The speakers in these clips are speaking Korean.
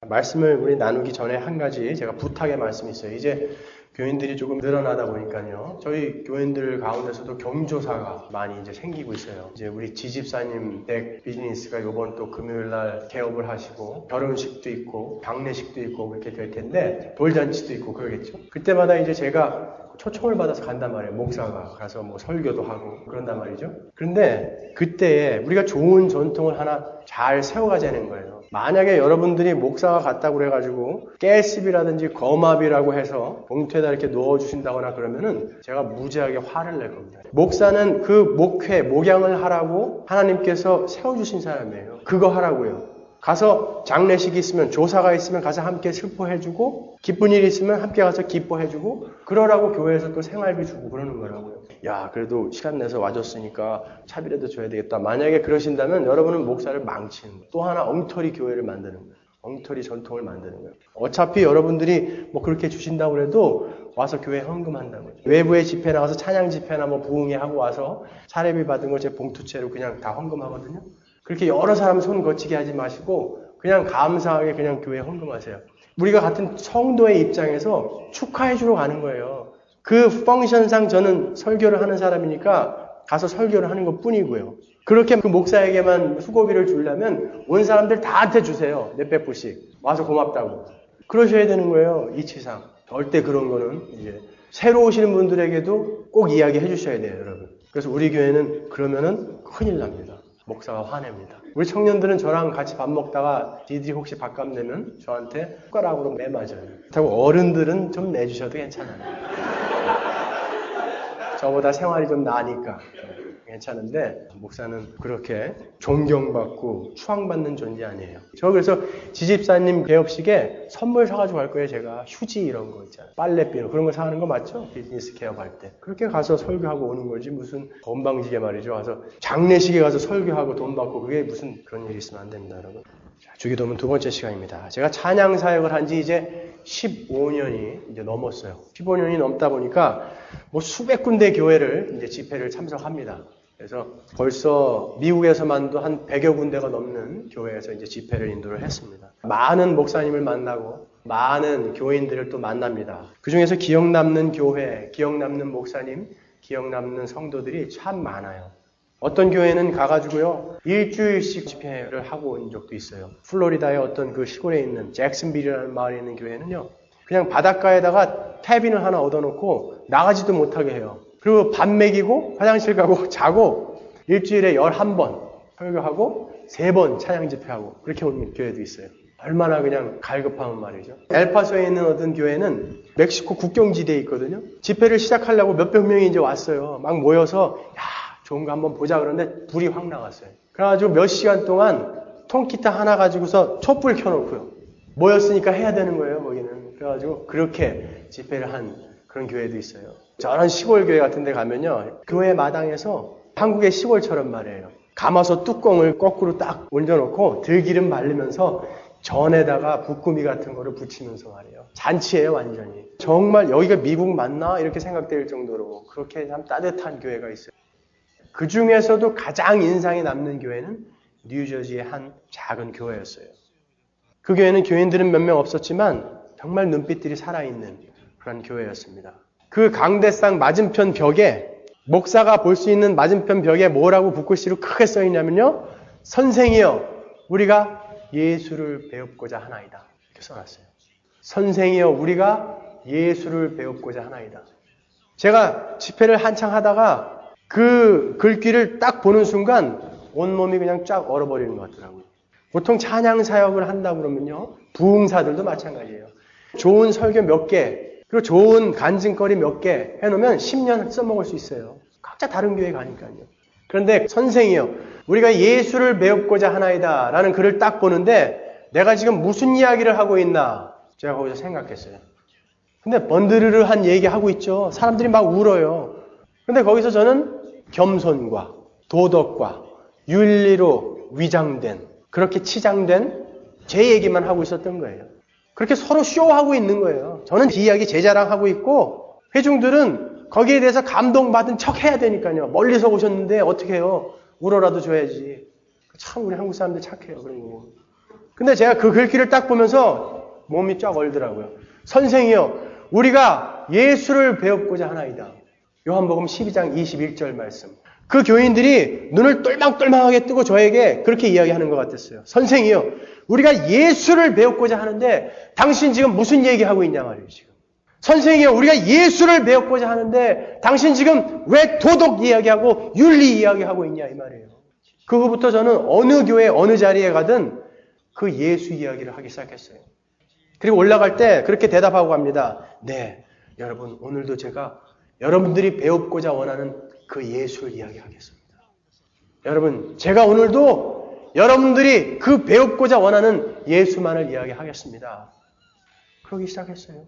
말씀을 우리 나누기 전에 한 가지 제가 부탁의 말씀이 있어요. 이제 교인들이 조금 늘어나다 보니까요. 저희 교인들 가운데서도 경조사가 많이 이제 생기고 있어요. 이제 우리 지집사님 댁 비즈니스가 요번 또 금요일 날 개업을 하시고 결혼식도 있고 장례식도 있고 그렇게 될 텐데 돌잔치도 있고 그러겠죠. 그때마다 이제 제가 초청을 받아서 간단 말이에요. 목사가 가서 뭐 설교도 하고 그런단 말이죠. 그런데 그때에 우리가 좋은 전통을 하나 잘 세워가자는 거예요. 만약에 여러분들이 목사가 갔다고 그래가지고 깨습이라든지 거맙이라고 해서 봉투에다 이렇게 넣어주신다거나 그러면은 제가 무지하게 화를 낼 겁니다. 목사는 그 목양을 하라고 하나님께서 세워주신 사람이에요. 그거 하라고요. 가서 장례식이 있으면 조사가 있으면 가서 함께 슬퍼해주고 기쁜 일이 있으면 함께 가서 기뻐해주고 그러라고 교회에서 또 생활비 주고 그러는 거라고요. 야 그래도 시간 내서 와줬으니까 차비라도 줘야 되겠다. 만약에 그러신다면 여러분은 목사를 망치는 거예요. 또 하나 엉터리 교회를 만드는 거예요. 엉터리 전통을 만드는 거예요. 어차피 여러분들이 뭐 그렇게 주신다고 해도 와서 교회 헌금한다는 거죠. 외부에 집회 나가서 찬양 집회나 뭐 부흥회 하고 와서 차례비 받은 걸 제 봉투채로 그냥 다 헌금하거든요. 그렇게 여러 사람 손 거치게 하지 마시고 그냥 감사하게 그냥 교회에 헌금하세요. 우리가 같은 성도의 입장에서 축하해 주러 가는 거예요. 그 펑션상 저는 설교를 하는 사람이니까 가서 설교를 하는 것 뿐이고요. 그렇게 그 목사에게만 수고비를 주려면 온 사람들 다한테 주세요. 몇백 불씩. 와서 고맙다고. 그러셔야 되는 거예요. 이치상. 절대 그런 거는 이제 새로 오시는 분들에게도 꼭 이야기해 주셔야 돼요, 여러분. 그래서 우리 교회는 그러면은 큰일 납니다. 목사가 화냅니다. 우리 청년들은 저랑 같이 밥 먹다가 니들이 혹시 밥값 내면 저한테 숟가락으로 매맞아요. 그렇다고 어른들은 좀 내주셔도 괜찮아요. 저보다 생활이 좀 나으니까 괜찮은데 목사는 그렇게 존경받고 추앙받는 존재 아니에요. 저 그래서 지집사님 개업식에 선물 사가지고 갈 거예요. 제가 휴지 이런 거 있잖아요. 빨래비누 그런 거 사가는 거 맞죠? 비즈니스 개업할 때. 그렇게 가서 설교하고 오는 거지 무슨 건방지게 말이죠. 가서 장례식에 가서 설교하고 돈 받고 그게 무슨 그런 일이 있으면 안 됩니다, 여러분. 자, 주기도문 두 번째 시간입니다. 제가 찬양 사역을 한 지 이제 15년이 이제 넘었어요. 15년이 넘다 보니까 뭐 수백 군데 교회를 이제 집회를 참석합니다. 그래서 벌써 미국에서만도 한 100여 군데가 넘는 교회에서 이제 집회를 인도를 했습니다. 많은 목사님을 만나고 많은 교인들을 또 만납니다. 그 중에서 기억 남는 교회, 기억 남는 목사님, 기억 남는 성도들이 참 많아요. 어떤 교회는 가가지고요, 일주일씩 집회를 하고 온 적도 있어요. 플로리다의 어떤 그 시골에 있는 잭슨빌이라는 마을에 있는 교회는요, 그냥 바닷가에다가 캐빈을 하나 얻어놓고 나가지도 못하게 해요. 그리고 밥 먹이고 화장실 가고 자고 일주일에 11번 설교하고 3번 찬양 집회하고 그렇게 오는 교회도 있어요. 얼마나 그냥 갈급하면 말이죠. 엘파소에 있는 어떤 교회는 멕시코 국경지대에 있거든요. 집회를 시작하려고 몇백 명이 이제 왔어요. 막 모여서 야 좋은 거 한번 보자 그러는데 불이 확 나갔어요. 그래가지고 몇 시간 동안 통기타 하나 가지고서 촛불 켜놓고요. 모였으니까 해야 되는 거예요, 거기는. 그래가지고 그렇게 집회를 한 그런 교회도 있어요. 저런 시골 교회 같은 데 가면요. 교회 마당에서 한국의 시골처럼 말이에요. 감아서 뚜껑을 거꾸로 딱 얹어놓고 들기름 바르면서 전에다가 붓구미 같은 거를 붙이면서 말이에요. 잔치예요, 완전히. 정말 여기가 미국 맞나? 이렇게 생각될 정도로 그렇게 참 따뜻한 교회가 있어요. 그 중에서도 가장 인상이 남는 교회는 뉴저지의 한 작은 교회였어요. 그 교회는 교인들은 몇 명 없었지만 정말 눈빛들이 살아있는 그런 교회였습니다. 그 강대상 맞은편 벽에 목사가 볼 수 있는 맞은편 벽에 뭐라고 붓글씨로 크게 써있냐면요. 선생이여 우리가 예수를 배웁고자 하나이다. 이렇게 써놨어요. 선생이여 우리가 예수를 배웁고자 하나이다. 제가 집회를 한창 하다가 그 글귀를 딱 보는 순간 온몸이 그냥 쫙 얼어버리는 것 같더라고요. 보통 찬양 사역을 한다 그러면요. 부흥사들도 마찬가지예요. 좋은 설교 몇 개, 그리고 좋은 간증거리 몇 개 해놓으면 10년 써먹을 수 있어요. 각자 다른 교회 가니까요. 그런데 선생이요. 우리가 예수를 배웁고자 하나이다 라는 글을 딱 보는데 내가 지금 무슨 이야기를 하고 있나 제가 거기서 생각했어요. 근데 번드르르한 얘기하고 있죠. 사람들이 막 울어요. 근데 거기서 저는 겸손과 도덕과 윤리로 위장된 그렇게 치장된 제 얘기만 하고 있었던 거예요. 그렇게 서로 쇼하고 있는 거예요. 저는 이 이야기 제 자랑하고 있고 회중들은 거기에 대해서 감동받은 척 해야 되니까요. 멀리서 오셨는데 어떻게 해요? 울어라도 줘야지. 참 우리 한국 사람들 착해요. 그런 거. 근데 제가 그 글귀를 딱 보면서 몸이 쫙 얼더라고요. 선생이여, 우리가 예수를 배웠고자 하나이다. 요한복음 12장 21절 말씀. 그 교인들이 눈을 똘망똘망하게 뜨고 저에게 그렇게 이야기하는 것 같았어요. 선생이여, 우리가 예수를 배웠고자 하는데 당신 지금 무슨 얘기하고 있냐 말이에요, 지금. 선생이여, 우리가 예수를 배웠고자 하는데 당신 지금 왜 도덕 이야기하고 윤리 이야기하고 있냐 이 말이에요. 그 후부터 저는 어느 교회 어느 자리에 가든 그 예수 이야기를 하기 시작했어요. 그리고 올라갈 때 그렇게 대답하고 갑니다. 네, 여러분 오늘도 제가 여러분들이 배우고자 원하는 그 예수를 이야기하겠습니다. 여러분, 제가 오늘도 여러분들이 그 배우고자 원하는 예수만을 이야기하겠습니다. 그러기 시작했어요.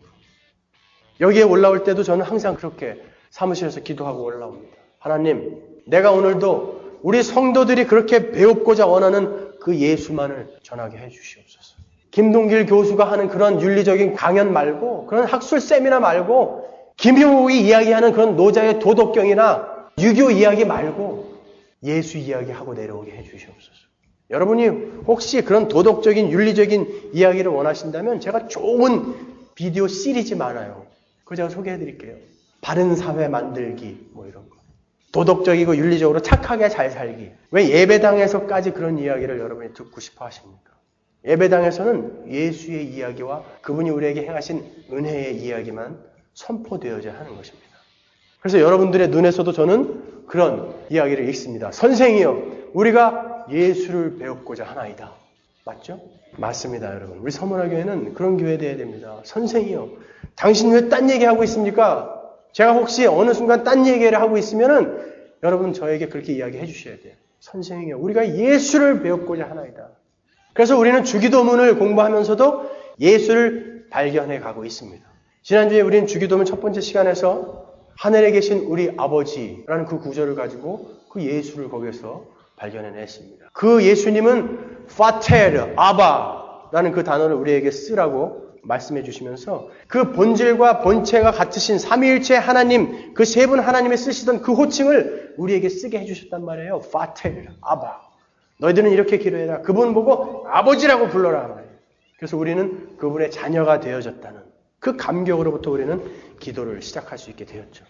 여기에 올라올 때도 저는 항상 그렇게 사무실에서 기도하고 올라옵니다. 하나님, 내가 오늘도 우리 성도들이 그렇게 배우고자 원하는 그 예수만을 전하게 해주시옵소서. 김동길 교수가 하는 그런 윤리적인 강연 말고, 그런 학술 세미나 말고, 김효욱이 이야기하는 그런 노자의 도덕경이나 유교 이야기 말고 예수 이야기하고 내려오게 해주시옵소서. 여러분이 혹시 그런 도덕적인 윤리적인 이야기를 원하신다면 제가 좋은 비디오 시리즈 많아요. 그거 제가 소개해드릴게요. 바른 사회 만들기 뭐 이런 거. 도덕적이고 윤리적으로 착하게 잘 살기. 왜 예배당에서까지 그런 이야기를 여러분이 듣고 싶어 하십니까? 예배당에서는 예수의 이야기와 그분이 우리에게 행하신 은혜의 이야기만 선포되어야 하는 것입니다. 그래서 여러분들의 눈에서도 저는 그런 이야기를 읽습니다. 선생이여, 우리가 예수를 배우고자 하나이다. 맞죠? 맞습니다, 여러분. 우리 서문화교회는 그런 교회 되어야 됩니다. 선생이여, 당신 왜 딴 얘기하고 있습니까? 제가 혹시 어느 순간 딴 얘기를 하고 있으면은 여러분 저에게 그렇게 이야기해 주셔야 돼요. 선생이여, 우리가 예수를 배우고자 하나이다. 그래서 우리는 주기도문을 공부하면서도 예수를 발견해 가고 있습니다. 지난주에 우리는 주기도문 첫 번째 시간에서 하늘에 계신 우리 아버지라는 그 구절을 가지고 그 예수를 거기에서 발견해냈습니다. 그 예수님은 파테르, 아바라는 그 단어를 우리에게 쓰라고 말씀해 주시면서 그 본질과 본체가 같으신 삼위일체 하나님, 그 세 분 하나님이 쓰시던 그 호칭을 우리에게 쓰게 해주셨단 말이에요. 파테르, 아바. 너희들은 이렇게 기도해라. 그분 보고 아버지라고 불러라 말이에요. 그래서 우리는 그분의 자녀가 되어졌다는 그 감격으로부터 우리는 기도를 시작할 수 있게 되었죠.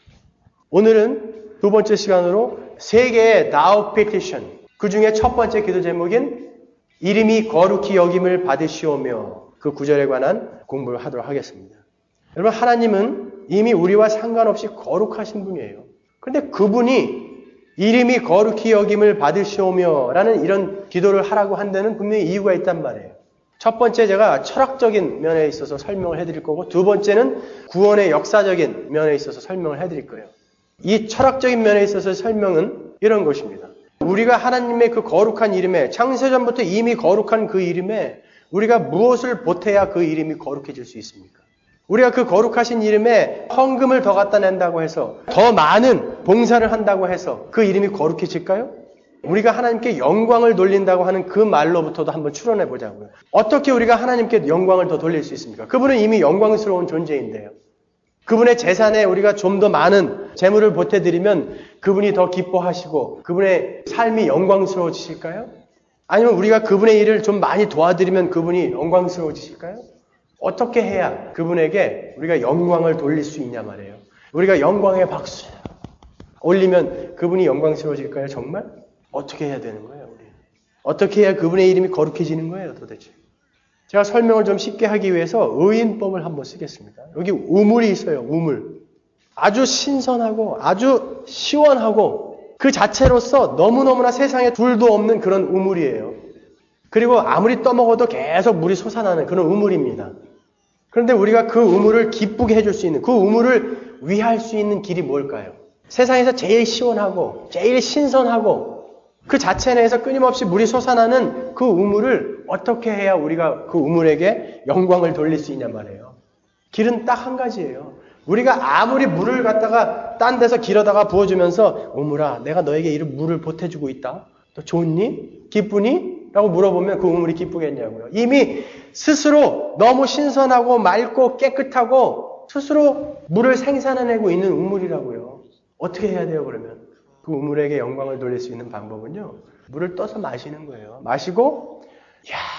오늘은 두 번째 시간으로 세 개의 Now Petition, 그 중에 첫 번째 기도 제목인 이름이 거룩히 여김을 받으시오며 그 구절에 관한 공부를 하도록 하겠습니다. 여러분, 하나님은 이미 우리와 상관없이 거룩하신 분이에요. 그런데 그분이 이름이 거룩히 여김을 받으시오며 라는 이런 기도를 하라고 한 데는 분명히 이유가 있단 말이에요. 첫 번째 제가 철학적인 면에 있어서 설명을 해드릴 거고, 두 번째는 구원의 역사적인 면에 있어서 설명을 해드릴 거예요. 이 철학적인 면에 있어서 설명은 이런 것입니다. 우리가 하나님의 그 거룩한 이름에, 창세전부터 이미 거룩한 그 이름에 우리가 무엇을 보태야 그 이름이 거룩해질 수 있습니까? 우리가 그 거룩하신 이름에 헌금을 더 갖다 낸다고 해서, 더 많은 봉사를 한다고 해서 그 이름이 거룩해질까요? 우리가 하나님께 영광을 돌린다고 하는 그 말로부터도 한번 추론해 보자고요. 어떻게 우리가 하나님께 영광을 더 돌릴 수 있습니까? 그분은 이미 영광스러운 존재인데요. 그분의 재산에 우리가 좀 더 많은 재물을 보태드리면 그분이 더 기뻐하시고 그분의 삶이 영광스러워지실까요? 아니면 우리가 그분의 일을 좀 많이 도와드리면 그분이 영광스러워지실까요? 어떻게 해야 그분에게 우리가 영광을 돌릴 수 있냐 말이에요. 우리가 영광의 박수 올리면 그분이 영광스러워질까요? 정말? 어떻게 해야 되는 거예요? 우리? 어떻게 해야 그분의 이름이 거룩해지는 거예요? 도대체. 제가 설명을 좀 쉽게 하기 위해서 의인법을 한번 쓰겠습니다. 여기 우물이 있어요. 우물. 아주 신선하고 아주 시원하고 그 자체로서 너무너무나 세상에 둘도 없는 그런 우물이에요. 그리고 아무리 떠먹어도 계속 물이 솟아나는 그런 우물입니다. 그런데 우리가 그 우물을 기쁘게 해줄 수 있는, 그 우물을 위할 수 있는 길이 뭘까요? 세상에서 제일 시원하고 제일 신선하고 그 자체 내에서 끊임없이 물이 솟아나는 그 우물을 어떻게 해야 우리가 그 우물에게 영광을 돌릴 수 있냔 말이에요. 길은 딱 한 가지예요. 우리가 아무리 물을 갖다가 딴 데서 길어다가 부어주면서 우물아, 내가 너에게 이런 물을 보태주고 있다. 너 좋니? 기쁘니? 라고 물어보면 그 우물이 기쁘겠냐고요. 이미 스스로 너무 신선하고 맑고 깨끗하고 스스로 물을 생산해내고 있는 우물이라고요. 어떻게 해야 돼요, 그러면? 그 우물에게 영광을 돌릴 수 있는 방법은요, 물을 떠서 마시는 거예요. 마시고, 야,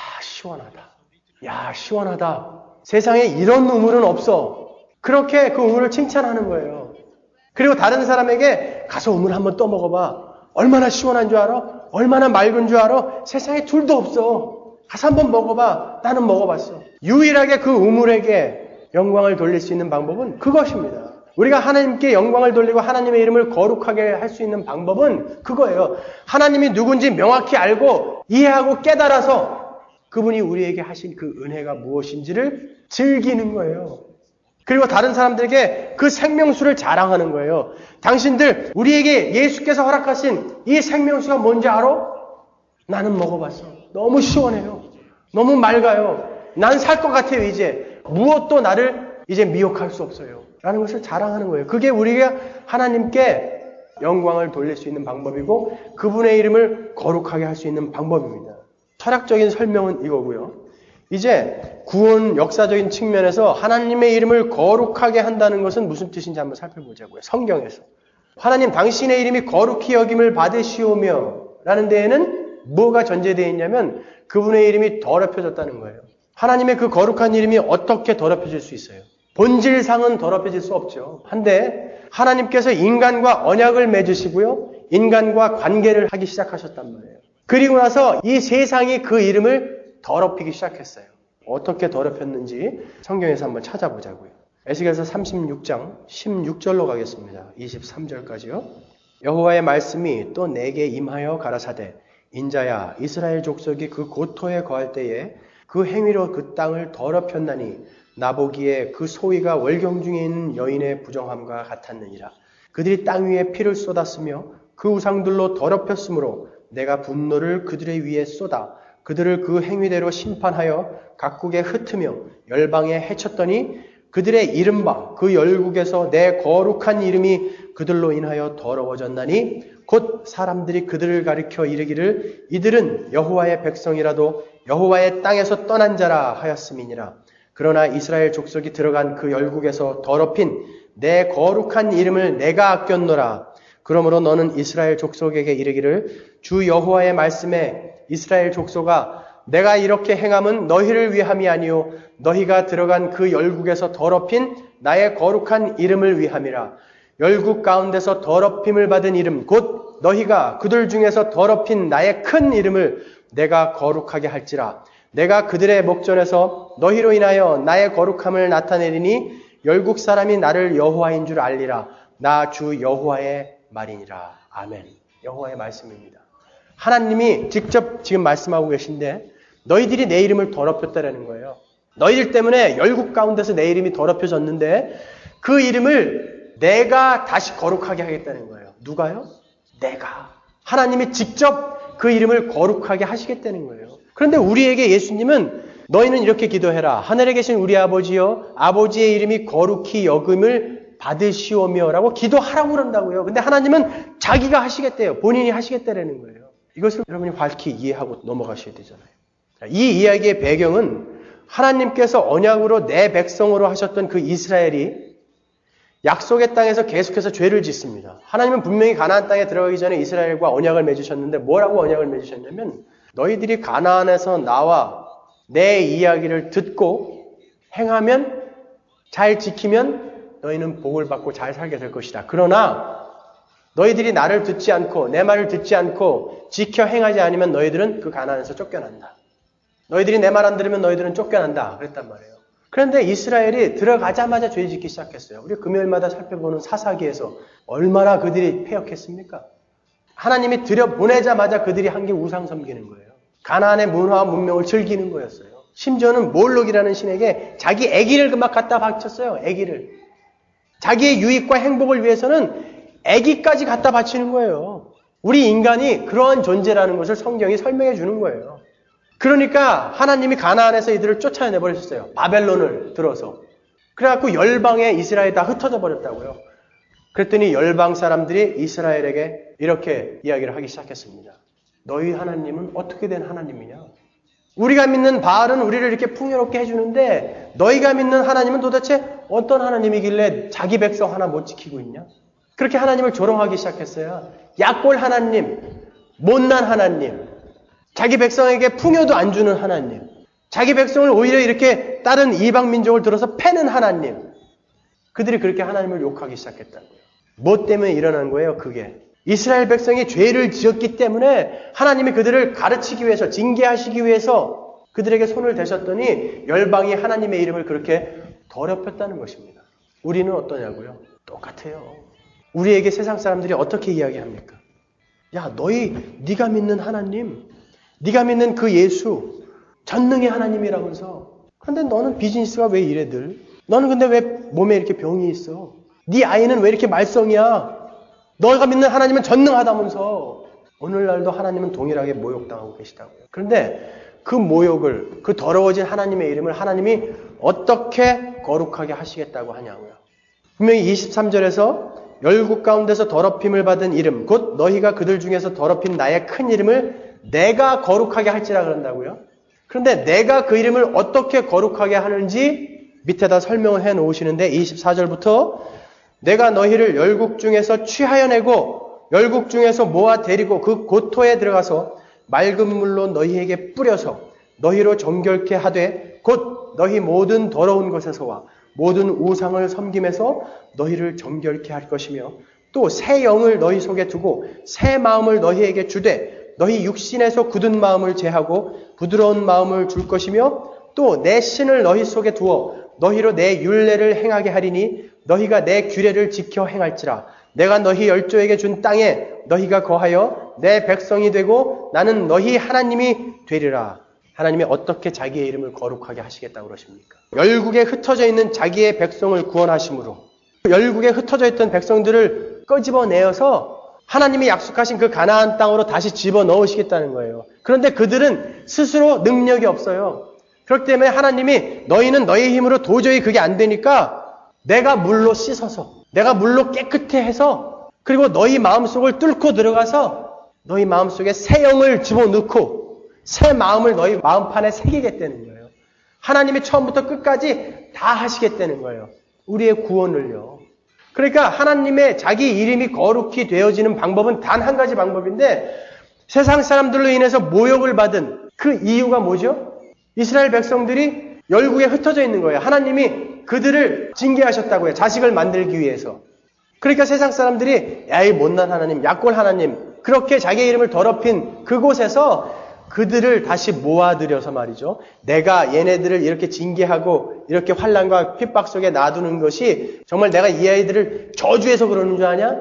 시원하다. 야, 시원하다. 세상에 이런 우물은 없어. 그렇게 그 우물을 칭찬하는 거예요. 그리고 다른 사람에게 가서 우물 한번 떠먹어봐. 얼마나 시원한 줄 알아? 얼마나 맑은 줄 알아? 세상에 둘도 없어. 가서 한번 먹어봐. 나는 먹어봤어. 유일하게 그 우물에게 영광을 돌릴 수 있는 방법은 그것입니다. 우리가 하나님께 영광을 돌리고 하나님의 이름을 거룩하게 할 수 있는 방법은 그거예요. 하나님이 누군지 명확히 알고 이해하고 깨달아서 그분이 우리에게 하신 그 은혜가 무엇인지를 즐기는 거예요. 그리고 다른 사람들에게 그 생명수를 자랑하는 거예요. 당신들 우리에게 예수께서 허락하신 이 생명수가 뭔지 알아? 나는 먹어봤어. 너무 시원해요. 너무 맑아요. 난 살 것 같아요. 이제 무엇도 나를 이제 미혹할 수 없어요. 라는 것을 자랑하는 거예요. 그게 우리가 하나님께 영광을 돌릴 수 있는 방법이고 그분의 이름을 거룩하게 할 수 있는 방법입니다. 철학적인 설명은 이거고요. 이제 구원 역사적인 측면에서 하나님의 이름을 거룩하게 한다는 것은 무슨 뜻인지 한번 살펴보자고요. 성경에서. 하나님 당신의 이름이 거룩히 여김을 받으시오며 라는 데에는 뭐가 전제되어 있냐면 그분의 이름이 더럽혀졌다는 거예요. 하나님의 그 거룩한 이름이 어떻게 더럽혀질 수 있어요? 본질상은 더럽혀질 수 없죠. 한데 하나님께서 인간과 언약을 맺으시고요. 인간과 관계를 하기 시작하셨단 말이에요. 그리고 나서 이 세상이 그 이름을 더럽히기 시작했어요. 어떻게 더럽혔는지 성경에서 한번 찾아보자고요. 에스겔서 36장 16절로 가겠습니다. 23절까지요. 여호와의 말씀이 또 내게 임하여 가라사대 인자야 이스라엘 족속이 그 고토에 거할 때에 그 행위로 그 땅을 더럽혔나니 나보기에 그 소위가 월경 중에 있는 여인의 부정함과 같았느니라. 그들이 땅 위에 피를 쏟았으며 그 우상들로 더럽혔으므로 내가 분노를 그들의 위에 쏟아 그들을 그 행위대로 심판하여 각국에 흩으며 열방에 해쳤더니 그들의 이른바 그 열국에서 내 거룩한 이름이 그들로 인하여 더러워졌나니 곧 사람들이 그들을 가리켜 이르기를 이들은 여호와의 백성이라도 여호와의 땅에서 떠난 자라 하였음이니라. 그러나 이스라엘 족속이 들어간 그 열국에서 더럽힌 내 거룩한 이름을 내가 아꼈노라. 그러므로 너는 이스라엘 족속에게 이르기를 주 여호와의 말씀에 이스라엘 족속아 내가 이렇게 행함은 너희를 위함이 아니요 너희가 들어간 그 열국에서 더럽힌 나의 거룩한 이름을 위함이라. 열국 가운데서 더럽힘을 받은 이름 곧 너희가 그들 중에서 더럽힌 나의 큰 이름을 내가 거룩하게 할지라. 내가 그들의 목전에서 너희로 인하여 나의 거룩함을 나타내리니 열국 사람이 나를 여호와인 줄 알리라. 나 주 여호와의 말이니라. 아멘. 여호와의 말씀입니다. 하나님이 직접 지금 말씀하고 계신데 너희들이 내 이름을 더럽혔다라는 거예요. 너희들 때문에 열국 가운데서 내 이름이 더럽혀졌는데 그 이름을 내가 다시 거룩하게 하겠다는 거예요. 누가요? 내가. 하나님이 직접 그 이름을 거룩하게 하시겠다는 거예요. 그런데 우리에게 예수님은 너희는 이렇게 기도해라. 하늘에 계신 우리 아버지여 아버지의 이름이 거룩히 여김을 받으시오며 라고 기도하라고 그런다고요. 근데 하나님은 자기가 하시겠대요. 본인이 하시겠다라는 거예요. 이것을 여러분이 밝히 이해하고 넘어가셔야 되잖아요. 이 이야기의 배경은 하나님께서 언약으로 내 백성으로 하셨던 그 이스라엘이 약속의 땅에서 계속해서 죄를 짓습니다. 하나님은 분명히 가나안 땅에 들어가기 전에 이스라엘과 언약을 맺으셨는데 뭐라고 언약을 맺으셨냐면 너희들이 가나안에서 나와 내 이야기를 듣고 행하면 잘 지키면 너희는 복을 받고 잘 살게 될 것이다. 그러나 너희들이 나를 듣지 않고 내 말을 듣지 않고 지켜 행하지 않으면 너희들은 그 가나안에서 쫓겨난다. 너희들이 내 말 안 들으면 너희들은 쫓겨난다. 그랬단 말이에요. 그런데 이스라엘이 들어가자마자 죄 짓기 시작했어요. 우리 금요일마다 살펴보는 사사기에서 얼마나 그들이 패역했습니까? 하나님이 들여보내자마자 그들이 한 게 우상 섬기는 거예요. 가나안의 문화와 문명을 즐기는 거였어요. 심지어는 몰록이라는 신에게 자기 아기를 막 갖다 바쳤어요. 아기를. 자기의 유익과 행복을 위해서는 아기까지 갖다 바치는 거예요. 우리 인간이 그러한 존재라는 것을 성경이 설명해 주는 거예요. 그러니까 하나님이 가나안에서 이들을 쫓아내버렸어요. 바벨론을 들어서. 그래갖고 열방에 이스라엘이 다 흩어져 버렸다고요. 그랬더니 열방 사람들이 이스라엘에게 이렇게 이야기를 하기 시작했습니다. 너희 하나님은 어떻게 된 하나님이냐? 우리가 믿는 바알은 우리를 이렇게 풍요롭게 해주는데 너희가 믿는 하나님은 도대체 어떤 하나님이길래 자기 백성 하나 못 지키고 있냐? 그렇게 하나님을 조롱하기 시작했어요. 약골 하나님, 못난 하나님, 자기 백성에게 풍요도 안 주는 하나님. 자기 백성을 오히려 이렇게 다른 이방 민족을 들어서 패는 하나님. 그들이 그렇게 하나님을 욕하기 시작했다는 거예요. 뭐 때문에 일어난 거예요? 그게. 이스라엘 백성이 죄를 지었기 때문에 하나님이 그들을 가르치기 위해서, 징계하시기 위해서 그들에게 손을 대셨더니 열방이 하나님의 이름을 그렇게 더럽혔다는 것입니다. 우리는 어떠냐고요? 똑같아요. 우리에게 세상 사람들이 어떻게 이야기합니까? 야, 네가 믿는 하나님, 네가 믿는 그 예수, 전능의 하나님이라면서. 근데 너는 비즈니스가 왜 이래들? 너는 근데 왜 몸에 이렇게 병이 있어? 네 아이는 왜 이렇게 말썽이야? 너가 믿는 하나님은 전능하다면서. 오늘날도 하나님은 동일하게 모욕당하고 계시다고요. 그런데 그 모욕을, 그 더러워진 하나님의 이름을 하나님이 어떻게 거룩하게 하시겠다고 하냐고요. 분명히 23절에서 열국 가운데서 더럽힘을 받은 이름, 곧 너희가 그들 중에서 더럽힌 나의 큰 이름을 내가 거룩하게 할지라 그런다고요. 그런데 내가 그 이름을 어떻게 거룩하게 하는지 밑에다 설명을 해 놓으시는데 24절부터 내가 너희를 열국 중에서 취하여 내고 열국 중에서 모아 데리고 그 고토에 들어가서 맑은 물로 너희에게 뿌려서 너희로 정결케 하되 곧 너희 모든 더러운 것에서와 모든 우상을 섬김에서 너희를 정결케 할 것이며 또 새 영을 너희 속에 두고 새 마음을 너희에게 주되 너희 육신에서 굳은 마음을 제하고 부드러운 마음을 줄 것이며 또 내 신을 너희 속에 두어 너희로 내 율례를 행하게 하리니 너희가 내 규례를 지켜 행할지라. 내가 너희 열조에게 준 땅에 너희가 거하여 내 백성이 되고 나는 너희 하나님이 되리라. 하나님이 어떻게 자기의 이름을 거룩하게 하시겠다고 그러십니까? 열국에 흩어져 있는 자기의 백성을 구원하심으로 열국에 흩어져 있던 백성들을 끄집어내어서 하나님이 약속하신 그 가나안 땅으로 다시 집어넣으시겠다는 거예요. 그런데 그들은 스스로 능력이 없어요. 그렇기 때문에 하나님이 너희는 너희 힘으로 도저히 그게 안 되니까 내가 물로 씻어서 내가 물로 깨끗해 해서 그리고 너희 마음속을 뚫고 들어가서 너희 마음속에 새 영을 집어넣고 새 마음을 너희 마음판에 새기겠다는 거예요. 하나님이 처음부터 끝까지 다 하시겠다는 거예요. 우리의 구원을요. 그러니까 하나님의 자기 이름이 거룩히 되어지는 방법은 단 한 가지 방법인데 세상 사람들로 인해서 모욕을 받은 그 이유가 뭐죠? 이스라엘 백성들이 열국에 흩어져 있는 거예요. 하나님이 그들을 징계하셨다고요. 자식을 만들기 위해서. 그러니까 세상 사람들이 야이 못난 하나님, 약골 하나님 그렇게 자기의 이름을 더럽힌 그곳에서 그들을 다시 모아들여서 말이죠. 내가 얘네들을 이렇게 징계하고 이렇게 환난과 핍박 속에 놔두는 것이 정말 내가 이 아이들을 저주해서 그러는 줄 아냐?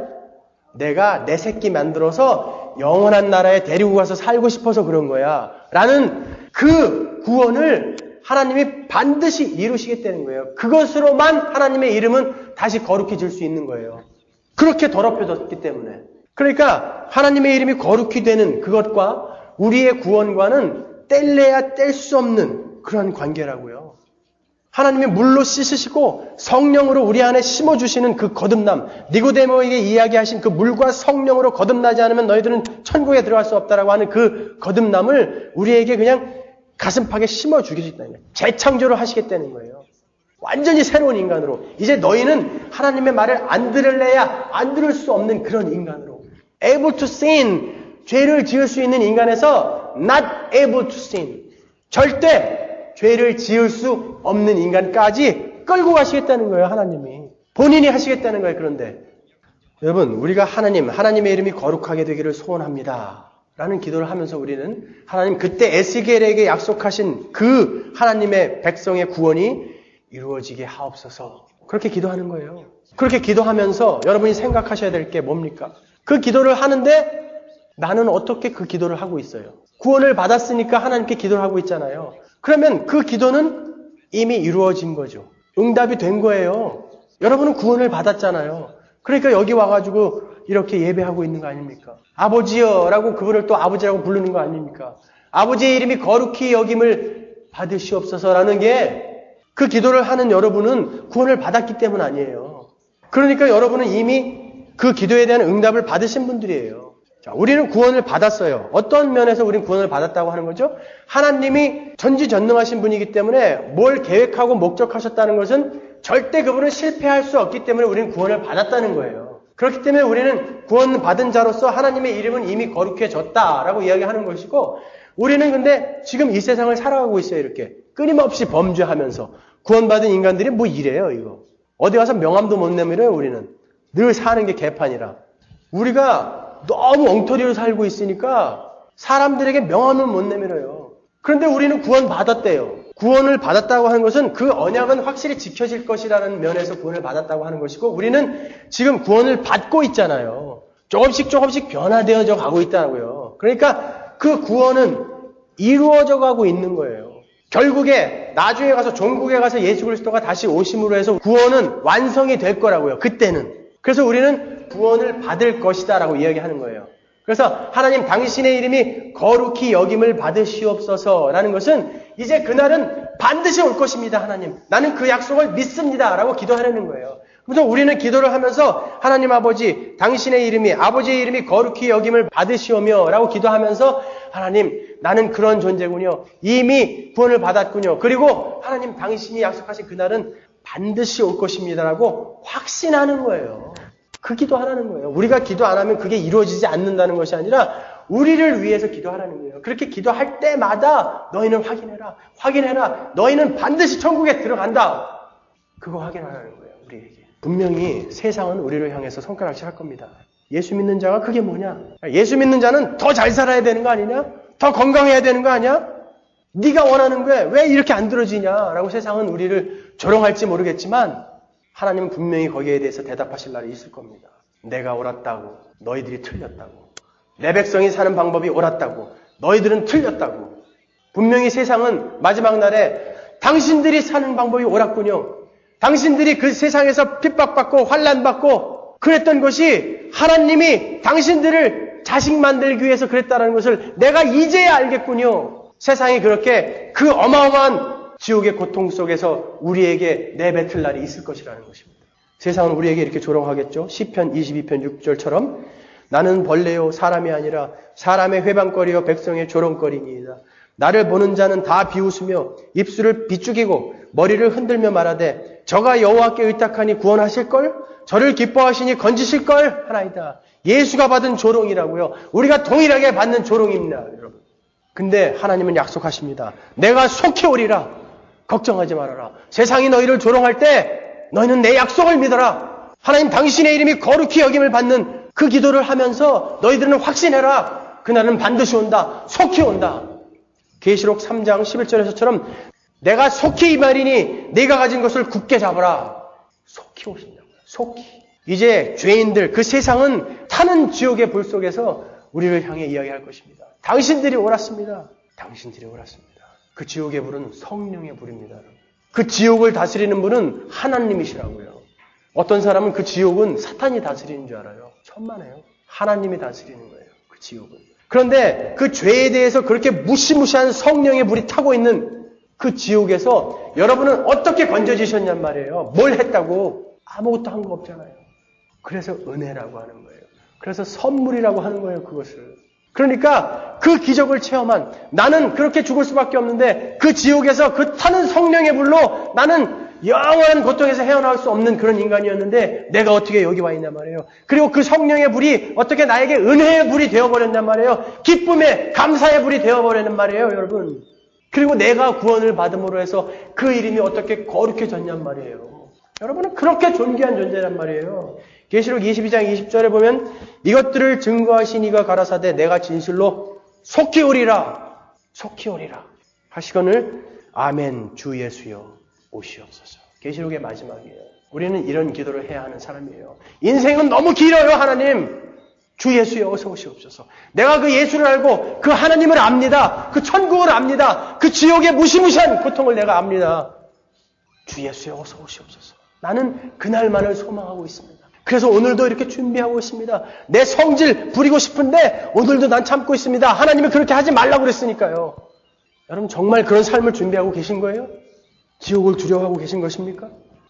내가 내 새끼 만들어서 영원한 나라에 데리고 가서 살고 싶어서 그런 거야. 라는 그 구원을 하나님이 반드시 이루시겠다는 거예요. 그것으로만 하나님의 이름은 다시 거룩해질 수 있는 거예요. 그렇게 더럽혀졌기 때문에. 그러니까 하나님의 이름이 거룩히 되는 그것과 우리의 구원과는 뗄래야 뗄 수 없는 그런 관계라고요. 하나님이 물로 씻으시고 성령으로 우리 안에 심어주시는 그 거듭남, 니고데모에게 이야기하신 그 물과 성령으로 거듭나지 않으면 너희들은 천국에 들어갈 수 없다라고 하는 그 거듭남을 우리에게 그냥 가슴팍에 심어주겠다는 거예요. 재창조를 하시겠다는 거예요. 완전히 새로운 인간으로. 이제 너희는 하나님의 말을 안 들을래야 안 들을 수 없는 그런 인간으로. able to sin, 죄를 지을 수 있는 인간에서 not able to sin, 절대 죄를 지을 수 없는 인간까지 끌고 가시겠다는 거예요. 하나님이. 본인이 하시겠다는 거예요. 그런데 여러분, 우리가 하나님의 이름이 거룩하게 되기를 소원합니다 라는 기도를 하면서 우리는 하나님 그때 에스겔에게 약속하신 그 하나님의 백성의 구원이 이루어지게 하옵소서 그렇게 기도하는 거예요. 그렇게 기도하면서 여러분이 생각하셔야 될 게 뭡니까? 그 기도를 하는데 나는 어떻게 그 기도를 하고 있어요? 구원을 받았으니까 하나님께 기도를 하고 있잖아요. 그러면 그 기도는 이미 이루어진 거죠. 응답이 된 거예요. 여러분은 구원을 받았잖아요. 그러니까 여기 와가지고 이렇게 예배하고 있는 거 아닙니까? 아버지여 라고 그분을 또 아버지라고 부르는 거 아닙니까? 아버지의 이름이 거룩히 여김을 받으시옵소서라는 게 그 기도를 하는 여러분은 구원을 받았기 때문 아니에요. 그러니까 여러분은 이미 그 기도에 대한 응답을 받으신 분들이에요. 자, 우리는 구원을 받았어요. 어떤 면에서 우리는 구원을 받았다고 하는 거죠? 하나님이 전지전능하신 분이기 때문에 뭘 계획하고 목적하셨다는 것은 절대 그분은 실패할 수 없기 때문에 우리는 구원을 받았다는 거예요. 그렇기 때문에 우리는 구원받은 자로서 하나님의 이름은 이미 거룩해졌다라고 이야기하는 것이고 우리는 근데 지금 이 세상을 살아가고 있어요. 이렇게 끊임없이 범죄하면서 구원받은 인간들이 뭐 이래요, 이거. 어디 가서 명함도 못 내밀어요, 우리는. 늘 사는 게 개판이라. 우리가 너무 엉터리로 살고 있으니까 사람들에게 명함은 못 내밀어요. 그런데 우리는 구원받았대요. 구원을 받았다고 하는 것은 그 언약은 확실히 지켜질 것이라는 면에서 구원을 받았다고 하는 것이고, 우리는 지금 구원을 받고 있잖아요. 조금씩 변화되어져 가고 있다고요. 그러니까 그 구원은 이루어져 가고 있는 거예요. 결국에 나중에 가서 종국에 가서 예수 그리스도가 다시 오심으로 해서 구원은 완성이 될 거라고요. 그때는. 그래서 우리는 구원을 받을 것이다 라고 이야기하는 거예요. 그래서 하나님 당신의 이름이 거룩히 여김을 받으시옵소서라는 것은 이제 그날은 반드시 올 것입니다. 하나님, 나는 그 약속을 믿습니다 라고 기도하려는 거예요. 그래서 우리는 기도를 하면서 하나님 아버지, 당신의 이름이, 아버지의 이름이 거룩히 여김을 받으시오며 라고 기도하면서 하나님, 나는 그런 존재군요. 이미 구원을 받았군요. 그리고 하나님 당신이 약속하신 그날은 반드시 올 것입니다 라고 확신하는 거예요. 그 기도하라는 거예요. 우리가 기도 안 하면 그게 이루어지지 않는다는 것이 아니라 우리를 위해서 기도하라는 거예요. 그렇게 기도할 때마다 너희는 확인해라. 너희는 반드시 천국에 들어간다. 그거 확인하라는 거예요. 우리에게. 분명히 세상은 우리를 향해서 손가락질 할 겁니다. 예수 믿는 자가 그게 뭐냐? 예수 믿는 자는 더 잘 살아야 되는 거 아니냐? 더 건강해야 되는 거 아니야? 네가 원하는 거에 왜 이렇게 안 들어지냐? 라고 세상은 우리를 조롱할지 모르겠지만 하나님은 분명히 거기에 대해서 대답하실 날이 있을 겁니다. 내가 옳았다고, 너희들이 틀렸다고. 내 백성이 사는 방법이 옳았다고, 너희들은 틀렸다고. 분명히 세상은 마지막 날에 당신들이 사는 방법이 옳았군요. 당신들이 그 세상에서 핍박받고 환난받고 그랬던 것이 하나님이 당신들을 자식 만들기 위해서 그랬다는 것을 내가 이제야 알겠군요. 세상이 그렇게 그 어마어마한 지옥의 고통 속에서 우리에게 내뱉을 날이 있을 것이라는 것입니다. 세상은 우리에게 이렇게 조롱하겠죠. 시편 22편 6절처럼 나는 벌레요 사람이 아니라 사람의 회방거리요 백성의 조롱거리니이다. 나를 보는 자는 다 비웃으며 입술을 비죽이고 머리를 흔들며 말하되 저가 여호와께 의탁하니 구원하실걸? 저를 기뻐하시니 건지실걸? 하나이다. 예수가 받은 조롱이라고요. 우리가 동일하게 받는 조롱입니다. 여러분. 근데 하나님은 약속하십니다. 내가 속히 오리라. 걱정하지 말아라. 세상이 너희를 조롱할 때 너희는 내 약속을 믿어라. 하나님 당신의 이름이 거룩히 여김을 받는 그 기도를 하면서 너희들은 확신해라. 그날은 반드시 온다. 속히 온다. 계시록 3장 11절에서처럼 내가 속히 이 말이니 네가 가진 것을 굳게 잡아라. 속히 오신다고요. 속히. 이제 죄인들, 그 세상은 타는 지옥의 불 속에서 우리를 향해 이야기할 것입니다. 당신들이 옳았습니다. 당신들이 옳았습니다. 그 지옥의 불은 성령의 불입니다. 그 지옥을 다스리는 분은 하나님이시라고요. 어떤 사람은 그 지옥은 사탄이 다스리는 줄 알아요. 천만에요. 하나님이 다스리는 거예요. 그 지옥은. 그런데 그 죄에 대해서 그렇게 무시무시한 성령의 불이 타고 있는 그 지옥에서 여러분은 어떻게 건져지셨냔 말이에요. 뭘 했다고? 아무것도 한 거 없잖아요. 그래서 은혜라고 하는 거예요. 그래서 선물이라고 하는 거예요. 그것을. 그러니까 그 기적을 체험한 나는 그렇게 죽을 수밖에 없는데 그 지옥에서 그 타는 성령의 불로 나는 영원한 고통에서 헤어나올 수 없는 그런 인간이었는데 내가 어떻게 여기 와 있냔 말이에요. 그리고 그 성령의 불이 어떻게 나에게 은혜의 불이 되어버렸냔 말이에요. 기쁨의 감사의 불이 되어버렸단 말이에요. 여러분. 그리고 내가 구원을 받음으로 해서 그 이름이 어떻게 거룩해졌냔 말이에요. 여러분은 그렇게 존귀한 존재란 말이에요. 계시록 22장 20절에 보면 이것들을 증거하신 이가 가라사대 내가 진실로 속히 오리라. 속히 오리라. 하시거늘 아멘 주 예수여 오시옵소서. 계시록의 마지막이에요. 우리는 이런 기도를 해야 하는 사람이에요. 인생은 너무 길어요. 하나님 주 예수여 어서 오시옵소서. 내가 그 예수를 알고 그 하나님을 압니다. 그 천국을 압니다. 그 지옥의 무시무시한 고통을 내가 압니다. 주 예수여 어서 오시옵소서. 나는 그날만을 소망하고 있습니다. 그래서 오늘도 이렇게 준비하고 있습니다. 내 성질 부리고 싶은데 오늘도 난 참고 있습니다. 하나님이 그렇게 하지 말라고 그랬으니까요. 여러분 정말 그런 삶을 준비하고 계신 거예요? 지옥을 두려워하고 계신 것입니까?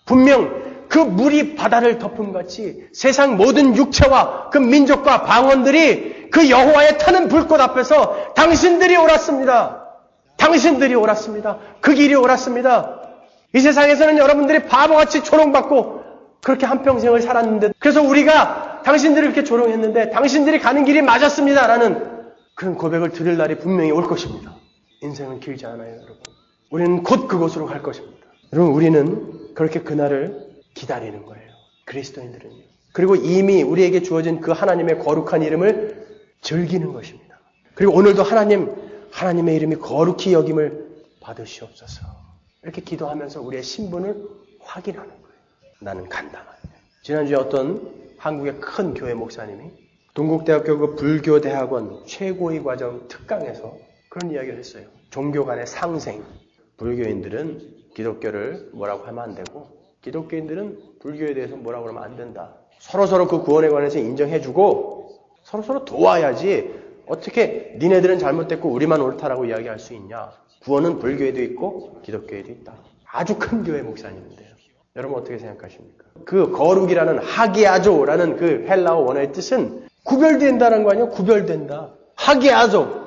분명 그 물이 바다를 덮음같이 세상 모든 육체와 그 민족과 방언들이 그 여호와의 타는 불꽃 앞에서 당신들이 옳았습니다. 당신들이 옳았습니다. 그 길이 옳았습니다. 이 세상에서는 여러분들이 바보같이 조롱받고 그렇게 한평생을 살았는데 그래서 우리가 당신들을 이렇게 조롱했는데 당신들이 가는 길이 맞았습니다 라는 그런 고백을 드릴 날이 분명히 올 것입니다. 인생은 길지 않아요, 여러분. 우리는 곧 그곳으로 갈 것입니다. 여러분, 우리는 그렇게 그날을 기다리는 거예요. 그리스도인들은요. 그리고 이미 우리에게 주어진 그 하나님의 거룩한 이름을 즐기는 것입니다. 그리고 오늘도 하나님의 이름이 거룩히 여김을 받으시옵소서. 이렇게 기도하면서 우리의 신분을 확인하는 거예요. 나는 간다. 지난주에 어떤 한국의 큰 교회 목사님이 동국대학교 그 불교대학원 최고위 과정 특강에서 그런 이야기를 했어요. 종교 간의 상생. 불교인들은 기독교를 뭐라고 하면 안 되고 기독교인들은 불교에 대해서 뭐라고 하면 안 된다. 서로서로 그 구원에 관해서 인정해주고 서로서로 도와야지 어떻게 니네들은 잘못됐고 우리만 옳다라고 이야기할 수 있냐. 구원은 불교에도 있고 기독교에도 있다. 아주 큰 교회 목사님인데요. 여러분 어떻게 생각하십니까? 그 거룩이라는 하기아조라는 그 헬라어 원어의 뜻은 구별된다는 거 아니에요? 구별된다. 하기아조.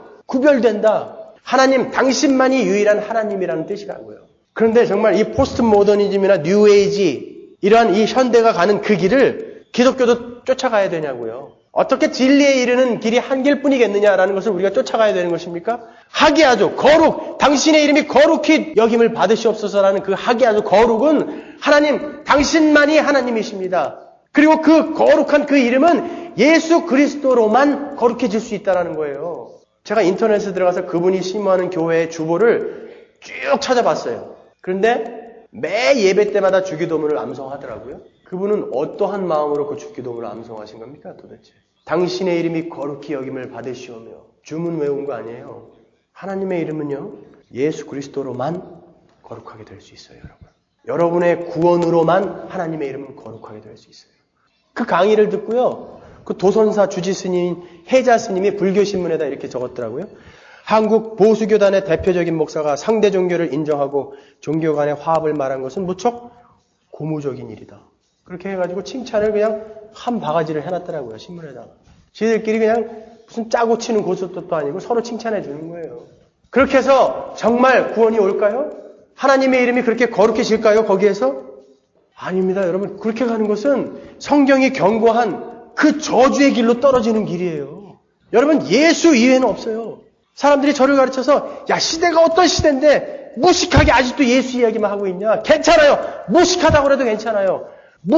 구별된다. 하나님, 당신만이 유일한 하나님이라는 뜻이라고요. 그런데 정말 이 포스트 모더니즘이나 뉴에이지 이러한 이 현대가 가는 그 길을 기독교도 쫓아가야 되냐고요. 어떻게 진리에 이르는 길이 한 길뿐이겠느냐라는 것을 우리가 쫓아가야 되는 것입니까? 하기아조, 거룩, 당신의 이름이 거룩히 여김을 받으시옵소서라는 그 하기아조, 거룩은 하나님, 당신만이 하나님이십니다. 그리고 그 거룩한 그 이름은 예수 그리스도로만 거룩해질 수 있다는 거예요. 제가 인터넷에 들어가서 그분이 심호하는 교회의 주보를 쭉 찾아봤어요. 그런데 매 예배 때마다 주기도문을 암송하더라고요. 그분은 어떠한 마음으로 그 주기도문을 암송하신 겁니까 도대체? 당신의 이름이 거룩히 여김을 받으시오며 주문 외운 거 아니에요. 하나님의 이름은요. 예수 그리스도로만 거룩하게 될 수 있어요. 여러분. 여러분의 구원으로만 하나님의 이름은 거룩하게 될 수 있어요. 그 강의를 듣고요. 그 도선사 주지스님, 해자스님이 불교신문에다 이렇게 적었더라고요. 한국 보수교단의 대표적인 목사가 상대 종교를 인정하고 종교 간의 화합을 말한 것은 무척 고무적인 일이다. 그렇게 해가지고 칭찬을 그냥 한 바가지를 해놨더라고요. 신문에다가. 지들끼리 그냥 무슨 짜고 치는 고스톱도 아니고 서로 칭찬해 주는 거예요. 그렇게 해서 정말 구원이 올까요? 하나님의 이름이 그렇게 거룩해질까요? 거기에서? 아닙니다. 여러분. 그렇게 가는 것은 성경이 경고한 그 저주의 길로 떨어지는 길이에요. 여러분 예수 이외에는 없어요. 사람들이 저를 가르쳐서 야 시대가 어떤 시대인데 무식하게 아직도 예수 이야기만 하고 있냐. 괜찮아요. 무식하다고 해도 괜찮아요.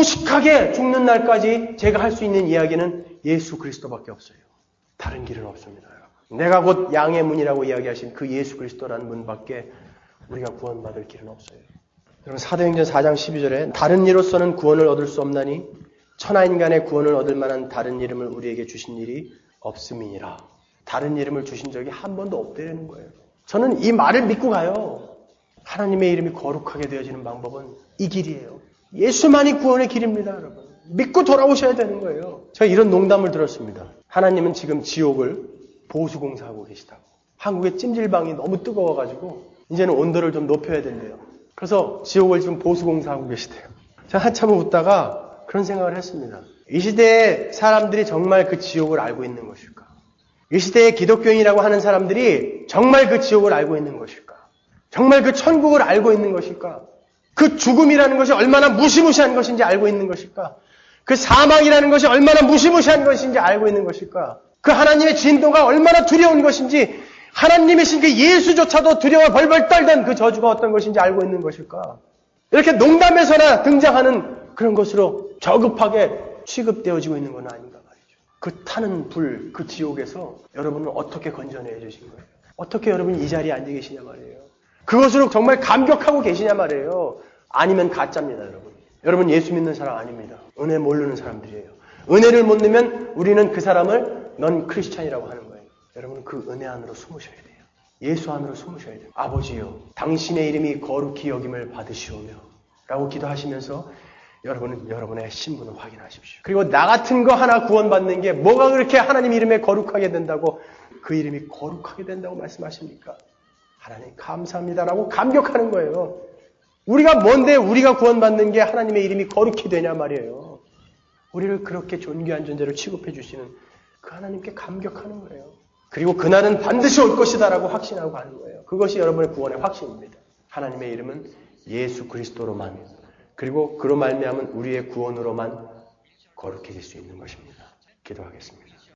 무식하게 죽는 날까지 제가 할 수 있는 이야기는 예수 그리스도밖에 없어요. 다른 길은 없습니다. 내가 곧 양의 문이라고 이야기하신 그 예수 그리스도라는 문밖에 우리가 구원받을 길은 없어요. 여러분 사도행전 4장 12절에 다른 이로서는 구원을 얻을 수 없나니 천하인간의 구원을 얻을 만한 다른 이름을 우리에게 주신 일이 없음이니라. 다른 이름을 주신 적이 한 번도 없다는 거예요. 저는 이 말을 믿고 가요. 하나님의 이름이 거룩하게 되어지는 방법은 이 길이에요. 예수만이 구원의 길입니다, 여러분. 믿고 돌아오셔야 되는 거예요. 제가 이런 농담을 들었습니다. 하나님은 지금 지옥을 보수공사하고 계시다고. 한국의 찜질방이 너무 뜨거워가지고 이제는 온도를 좀 높여야 된대요. 그래서 지옥을 지금 보수공사하고 계시대요. 제가 한참을 웃다가 그런 생각을 했습니다. 이 시대에 사람들이 정말 그 지옥을 알고 있는 것일까? 이 시대의 기독교인이라고 하는 사람들이 정말 그 지옥을 알고 있는 것일까? 정말 그 천국을 알고 있는 것일까? 그 죽음이라는 것이 얼마나 무시무시한 것인지 알고 있는 것일까? 그 사망이라는 것이 얼마나 무시무시한 것인지 알고 있는 것일까? 그 하나님의 진노가 얼마나 두려운 것인지 하나님이신 그 예수조차도 두려워 벌벌 떨던 그 저주가 어떤 것인지 알고 있는 것일까? 이렇게 농담에서나 등장하는 그런 것으로 저급하게 취급되어지고 있는 건 아닌가 말이죠. 그 타는 불, 그 지옥에서 여러분은 어떻게 건져내 주신 거예요? 어떻게 여러분이 이 자리에 앉아 계시냐 말이에요. 그것으로 정말 감격하고 계시냐 말이에요. 아니면 가짜입니다, 여러분. 여러분 예수 믿는 사람 아닙니다. 은혜 모르는 사람들이에요. 은혜를 못 내면 우리는 그 사람을 넌 크리스찬이라고 하는 거예요. 여러분은 그 은혜 안으로 숨으셔야 돼요. 예수 안으로 숨으셔야 돼요. 아버지요, 당신의 이름이 거룩히 여김을 받으시오며 라고 기도하시면서 여러분은 여러분의 신분을 확인하십시오. 그리고 나 같은 거 하나 구원받는 게 뭐가 그렇게 하나님 이름에 거룩하게 된다고 그 이름이 거룩하게 된다고 말씀하십니까? 하나님 감사합니다라고 감격하는 거예요. 우리가 뭔데 우리가 구원받는 게 하나님의 이름이 거룩히 되냐 말이에요. 우리를 그렇게 존귀한 존재로 취급해 주시는 그 하나님께 감격하는 거예요. 그리고 그날은 반드시 올 것이다라고 확신하고 가는 거예요. 그것이 여러분의 구원의 확신입니다. 하나님의 이름은 예수 그리스도로만 그리고 그로 말미암은 우리의 구원으로만 거룩해질 수 있는 것입니다. 기도하겠습니다.